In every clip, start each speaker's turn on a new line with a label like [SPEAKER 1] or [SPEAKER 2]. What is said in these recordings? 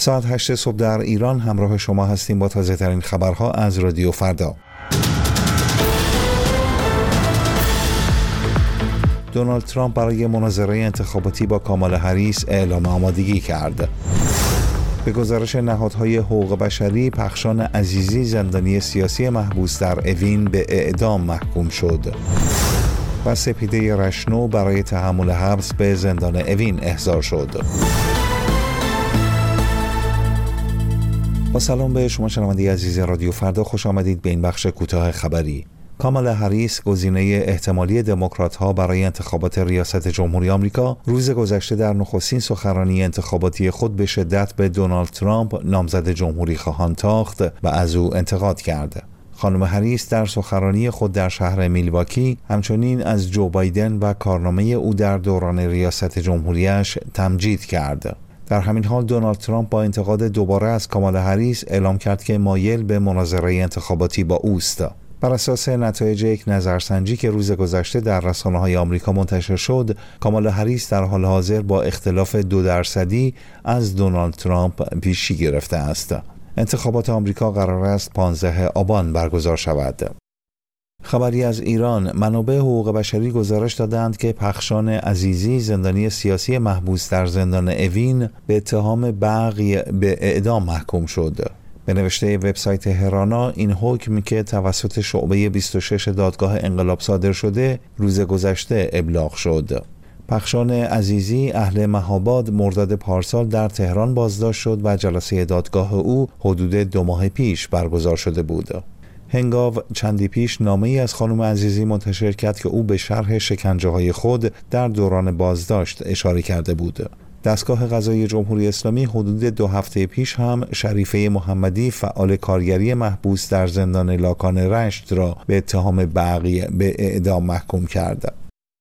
[SPEAKER 1] ساعت 8 صبح در ایران همراه شما هستیم با تازه ترین خبرها از رادیو فردا. دونالد ترامپ برای مناظره انتخاباتی با کامالا هریس اعلام آمادگی کرد. به گزارش نهادهای حقوق بشری، پخشان عزیزی زندانی سیاسی محبوس در اوین به اعدام محکوم شد و سپیده رشنو برای تحمل حبس به زندان اوین احضار شد. با سلام به شما شنونده عزیز رادیو فردا، خوش آمدید به این بخش کوتاه خبری. کامالا هریس، گزینه احتمالی دموکرات‌ها برای انتخابات ریاست جمهوری آمریکا، روز گذشته در نخستین سخنرانی انتخاباتی خود به شدت به دونالد ترامپ، نامزد جمهوری خواهان تاخت و از او انتقاد کرد. خانم هریس در سخنرانی خود در شهر میلواکی همچنین از جو بایدن و کارنامه او در دوران ریاست جمهوریش تمجید کرد. در همین حال دونالد ترامپ با انتقاد دوباره از کامالا هریس اعلام کرد که مایل به مناظره انتخاباتی با اوست. بر اساس نتایج یک نظرسنجی که روز گذشته در رسانه‌های آمریکا منتشر شد، کامالا هریس در حال حاضر با اختلاف 2% از دونالد ترامپ پیشی گرفته است. انتخابات آمریکا قرار است 15 آبان برگزار شود. خبری از ایران، منابع حقوق بشری گزارش دادند که پخشان عزیزی زندانی سیاسی محبوس در زندان اوین به اتهام بغی به اعدام محکوم شد. به نوشته وبسایت هرانا، این حکم که توسط شعبه 26 دادگاه انقلاب صادر شده روز گذشته ابلاغ شد. پخشان عزیزی اهل مهاباد مرداد پارسال در تهران بازداشت شد و جلسه دادگاه او حدود 2 ماه پیش برگزار شده بود. هنگاو چندی پیش نامه‌ای از خانم عزیزی منتشر کرد که او به شرح شکنجه‌های خود در دوران بازداشت اشاره کرده بود. دستگاه قضایی جمهوری اسلامی حدود 2 هفته پیش هم شریفه محمدی، فعال کارگری محبوس در زندان لاکان رشت را به اتهام بغی به اعدام محکوم کرد.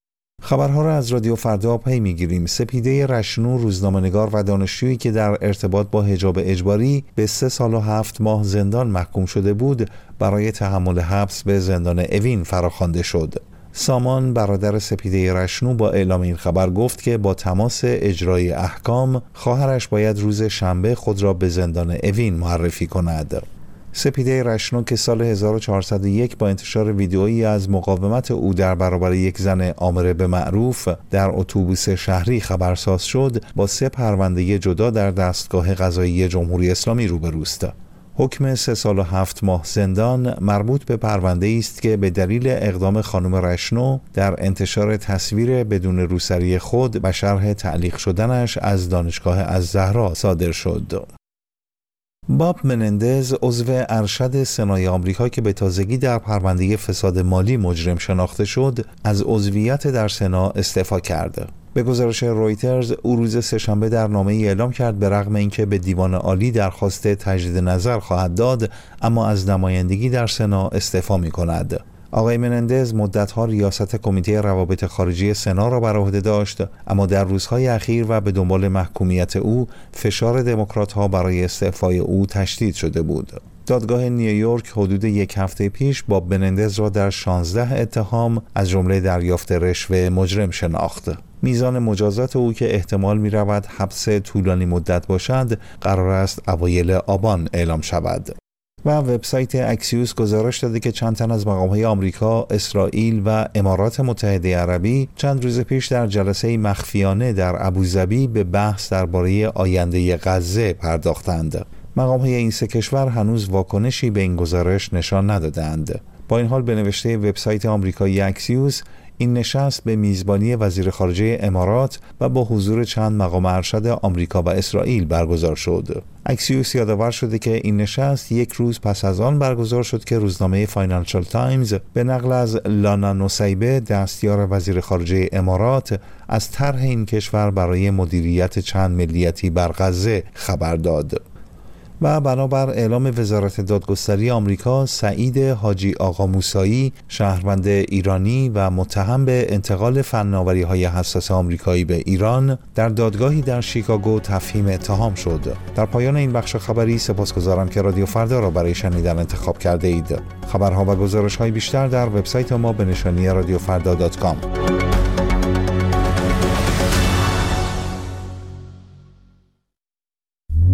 [SPEAKER 1] خبرها را از رادیو فردا پی میگیریم. سپیده رشنو، روزنامه‌نگار و دانشجویی که در ارتباط با حجاب اجباری به 3 سال و 7 ماه زندان محکوم شده بود، برای تحمل حبس به زندان اوین فراخوانده شد. سامان، برادر سپیده رشنو، با اعلام این خبر گفت که با تماس اجرای احکام، خواهرش باید روز شنبه خود را به زندان اوین معرفی کند. سپیده رشنو که سال 1401 با انتشار ویدئویی از مقاومت او در برابر یک زن آمره به معروف در اتوبوس شهری خبرساز شد، با 3 پرونده جدا در دستگاه قضایی جمهوری اسلامی روبروست. حکم 3 سال و 7 ماه زندان مربوط به پرونده است که به دلیل اقدام خانم رشنو در انتشار تصویر بدون روسری خود و شرح تعلیق شدنش از دانشگاه الزهرا صادر شد. باب منندز، عضو ارشد سنای آمریکا که به تازگی در پرونده فساد مالی مجرم شناخته شد، از عضویت در سنا استعفا کرد. به گزارش رویترز، او روز سه‌شنبه در نامه‌ای اعلام کرد به رغم اینکه به دیوان عالی درخواست تجدید نظر خواهد داد، اما از نمایندگی در سنا استعفا می‌کند. آقای منندز مدت‌ها ریاست کمیته روابط خارجی سنا را بر عهده داشت، اما در روزهای اخیر و به دنبال محکومیت او، فشار دموکرات‌ها برای استعفای او تشدید شده بود. دادگاه نیویورک حدود 1 هفته پیش باب منندز را در 16 اتهام از جمله دریافت رشوه مجرم شناخت. میزان مجازات او که احتمال می‌رود حبس طولانی مدت باشد، قرار است اوایل آبان اعلام شود. و وبسایت اکسیوس گزارش داده که چند تن از مقام‌های آمریکا، اسرائیل و امارات متحده عربی چند روز پیش در جلسه مخفیانه در ابوظبی به بحث درباره آینده غزه پرداختند. مقام‌های این 3 کشور هنوز واکنشی به این گزارش نشان ندادند. با این حال به نوشته وبسایت آمریکایی اکسیوس، این نشست به میزبانی وزیر خارجه امارات و با حضور چند مقام ارشد آمریکا و اسرائیل برگزار شد. اکسیوس یادآور شده که این نشست 1 روز پس از آن برگزار شد که روزنامه فاینانشال تایمز به نقل از لانا نوسیبه، دستیار وزیر خارجه امارات، از طرح این کشور برای مدیریت چند ملیتی بر غزه خبر داد. و بنابر اعلام وزارت دادگستری آمریکا، سعید حاجی آقا موسایی، شهروند ایرانی و متهم به انتقال فناوری‌های حساس آمریکایی به ایران، در دادگاهی در شیکاگو تفهیم اتهام شد. در پایان این بخش خبری سپاسگزارم که رادیو فردا را برای شنیدن انتخاب کرده اید. خبرها و گزارش‌های بیشتر در وبسایت ما به نشانی radiofrda.com.